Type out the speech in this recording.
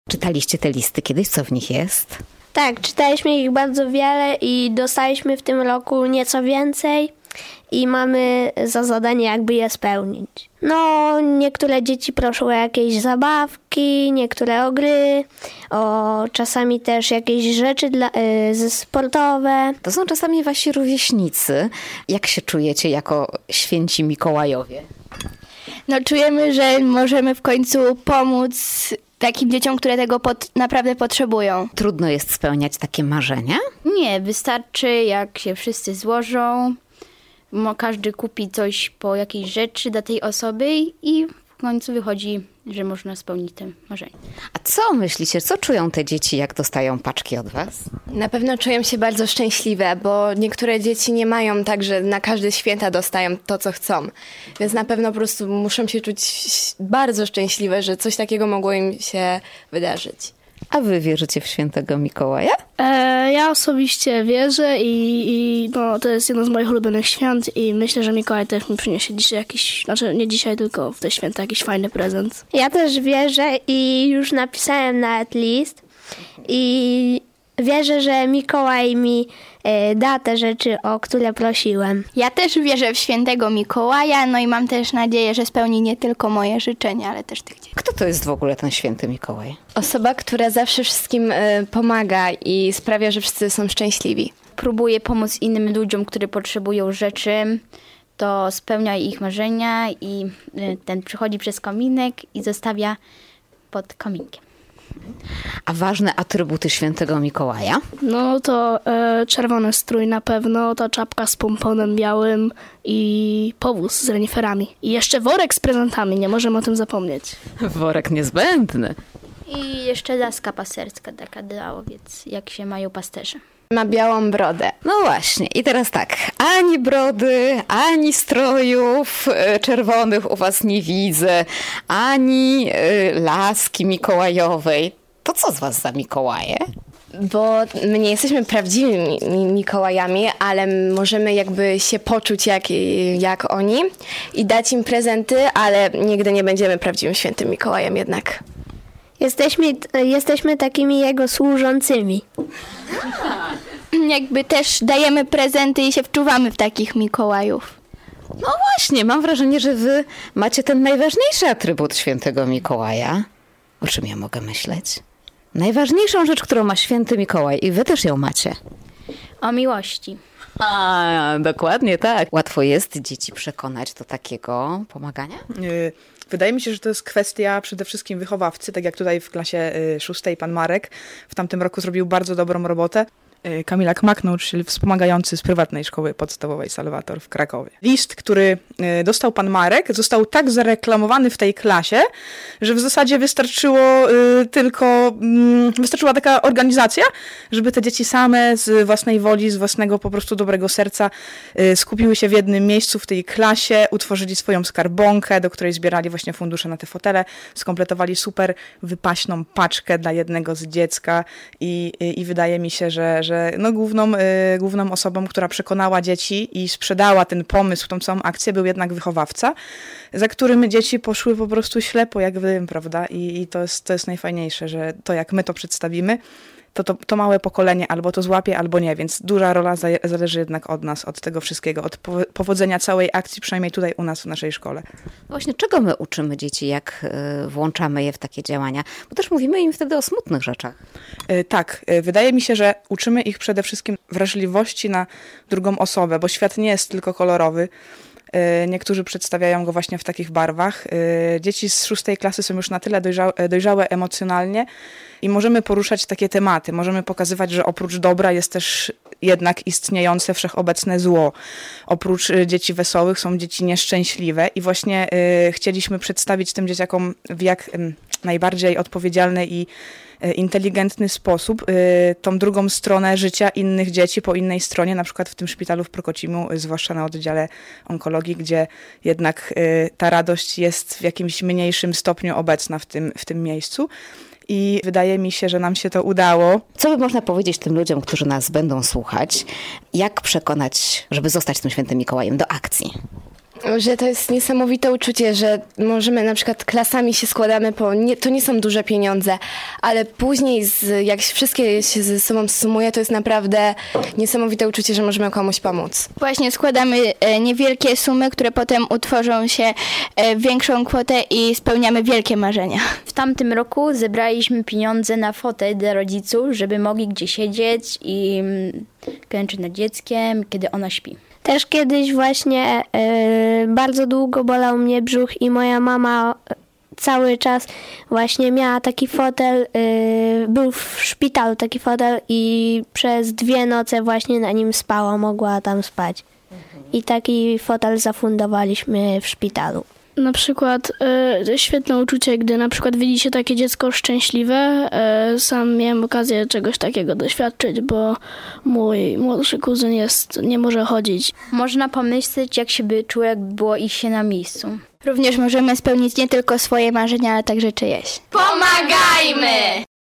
Czytaliście te listy kiedyś? Co w nich jest? Tak, czytaliśmy ich bardzo wiele i dostaliśmy w tym roku nieco więcej i mamy za zadanie jakby je spełnić. No, niektóre dzieci proszą o jakieś zabawki, niektóre o gry, o czasami też jakieś rzeczy sportowe. To są czasami wasi rówieśnicy. Jak się czujecie jako święci Mikołajowie? No czujemy, że możemy w końcu pomóc takim dzieciom, które tego naprawdę potrzebują. Trudno jest spełniać takie marzenia? Nie, wystarczy jak się wszyscy złożą, każdy kupi coś po jakiejś rzeczy dla tej osoby i w końcu wychodzi, że można spełnić te marzenia. A co myślicie, co czują te dzieci, jak dostają paczki od was? Na pewno czują się bardzo szczęśliwe, bo niektóre dzieci nie mają tak, że na każde święta dostają to, co chcą. Więc na pewno po prostu muszą się czuć bardzo szczęśliwe, że coś takiego mogło im się wydarzyć. A wy wierzycie w świętego Mikołaja? Ja osobiście wierzę i no, to jest jedno z moich ulubionych świąt i myślę, że Mikołaj też mi przyniesie dzisiaj jakiś, znaczy nie dzisiaj, tylko w te święta jakiś fajny prezent. Ja też wierzę i już napisałem nawet list i wierzę, że Mikołaj mi da te rzeczy, o które prosiłem. Ja też wierzę w świętego Mikołaja, no i mam też nadzieję, że spełni nie tylko moje życzenia, ale też tych dzieci. Kto to jest w ogóle ten święty Mikołaj? Osoba, która zawsze wszystkim pomaga i sprawia, że wszyscy są szczęśliwi. Próbuje pomóc innym ludziom, którzy potrzebują rzeczy, to spełnia ich marzenia i ten przychodzi przez kominek i zostawia pod kominkiem. A ważne atrybuty świętego Mikołaja? No to czerwony strój na pewno, ta czapka z pomponem białym i powóz z reniferami. I jeszcze worek z prezentami, nie możemy o tym zapomnieć. Worek niezbędny. I jeszcze laska pasterska taka dla owiec, jak się mają pasterze. Ma białą brodę. No właśnie. I teraz tak. Ani brody, ani strojów czerwonych u was nie widzę, ani laski mikołajowej. To co z was za Mikołaje? Bo my nie jesteśmy prawdziwymi Mikołajami, ale możemy jakby się poczuć jak oni i dać im prezenty, ale nigdy nie będziemy prawdziwym świętym Mikołajem jednak. Jesteśmy takimi jego służącymi. Jakby też dajemy prezenty i się wczuwamy w takich Mikołajów. No właśnie, mam wrażenie, że wy macie ten najważniejszy atrybut świętego Mikołaja. O czym ja mogę myśleć? Najważniejszą rzecz, którą ma święty Mikołaj i wy też ją macie. O miłości. A, dokładnie tak. Łatwo jest dzieci przekonać do takiego pomagania? Wydaje mi się, że to jest kwestia przede wszystkim wychowawcy, tak jak tutaj w klasie 6 pan Marek w tamtym roku zrobił bardzo dobrą robotę. Kamila Kmak, nauczyciel wspomagający z prywatnej szkoły podstawowej Salwator w Krakowie. List, który dostał pan Marek, został tak zareklamowany w tej klasie, że w zasadzie wystarczyła taka organizacja, żeby te dzieci same z własnej woli, z własnego po prostu dobrego serca skupiły się w jednym miejscu w tej klasie, utworzyli swoją skarbonkę, do której zbierali właśnie fundusze na te fotele, skompletowali super wypaśną paczkę dla jednego z dziecka i wydaje mi się, że no główną osobą, która przekonała dzieci i sprzedała ten pomysł, tą całą akcję, był jednak wychowawca, za którym dzieci poszły po prostu ślepo jak dym, prawda? I to jest najfajniejsze, że to jak my to przedstawimy, to małe pokolenie albo to złapie, albo nie, więc duża rola zależy jednak od nas, od tego wszystkiego, od powodzenia całej akcji, przynajmniej tutaj u nas w naszej szkole. Właśnie czego my uczymy dzieci, jak włączamy je w takie działania? Bo też mówimy im wtedy o smutnych rzeczach. Tak, wydaje mi się, że uczymy ich przede wszystkim wrażliwości na drugą osobę, bo świat nie jest tylko kolorowy. Niektórzy przedstawiają go właśnie w takich barwach. Dzieci z 6 klasy są już na tyle dojrzałe emocjonalnie i możemy poruszać takie tematy. Możemy pokazywać, że oprócz dobra jest też jednak istniejące wszechobecne zło. Oprócz dzieci wesołych są dzieci nieszczęśliwe i właśnie chcieliśmy przedstawić tym dzieciakom w jak najbardziej odpowiedzialny i inteligentny sposób tą drugą stronę życia innych dzieci po innej stronie, na przykład w tym szpitalu w Prokocimu, zwłaszcza na oddziale onkologii, gdzie jednak ta radość jest w jakimś mniejszym stopniu obecna w tym miejscu. I wydaje mi się, że nam się to udało. Co by można powiedzieć tym ludziom, którzy nas będą słuchać? Jak przekonać, żeby zostać tym świętym Mikołajem do akcji? Że to jest niesamowite uczucie, że możemy na przykład klasami się składamy to nie są duże pieniądze, ale później jak wszystkie się ze sobą sumuje, to jest naprawdę niesamowite uczucie, że możemy komuś pomóc. Właśnie składamy niewielkie sumy, które potem utworzą się w większą kwotę i spełniamy wielkie marzenia. W tamtym roku zebraliśmy pieniądze na fotel dla rodziców, żeby mogli gdzie siedzieć i klęczyć nad dzieckiem, kiedy ona śpi. Też kiedyś właśnie bardzo długo bolał mnie brzuch i moja mama cały czas właśnie miała taki fotel, był w szpitalu taki fotel i przez 2 noce właśnie na nim spała, mogła tam spać. I taki fotel zafundowaliśmy w szpitalu. Na przykład świetne uczucie, gdy na przykład widzi się takie dziecko szczęśliwe. Sam miałem okazję czegoś takiego doświadczyć, bo mój młodszy kuzyn nie może chodzić. Można pomyśleć, jak się by czuło, jakby było ich się na miejscu. Również możemy spełnić nie tylko swoje marzenia, ale także czyjeś. Pomagajmy!